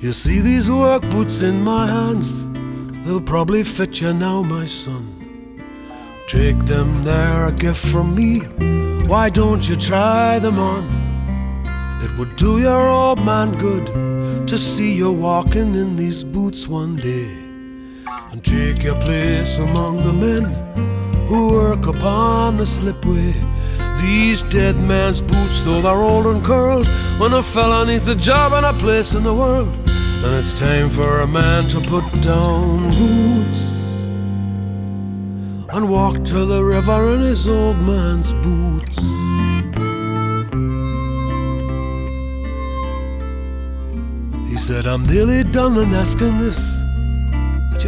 You see these work boots in my hands, they'll probably fit you now, my son. Take them, they're a gift from me. Why don't you try them on? It would do your old man good to see you walking in these boots one day, and take your place among the men who work upon the slipway. These dead man's boots, though they're old and curled, when a fella needs a job and a place in the world, and it's time for a man to put down boots and walk to the river in his old man's boots. He said, I'm nearly done in asking this.